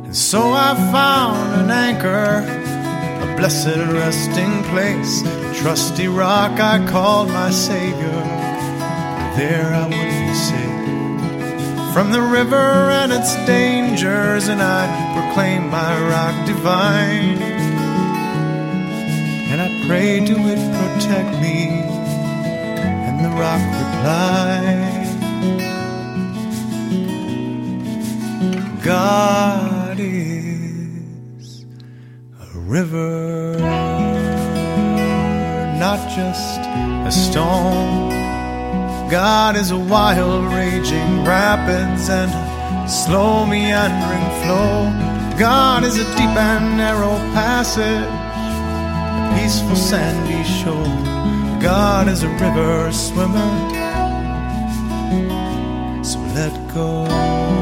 And so I found an anchor, a blessed resting place, a trusty rock I called my Savior. There I would be safe from the river and its dangers, and I proclaim my rock divine, and I prayed to it protect me, and the rock replied, God is a river, not just a stone. God is a wild raging rapids and a slow meandering flow. God is a deep and narrow passage, a peaceful sandy shore. God is a river swimmer, so let go.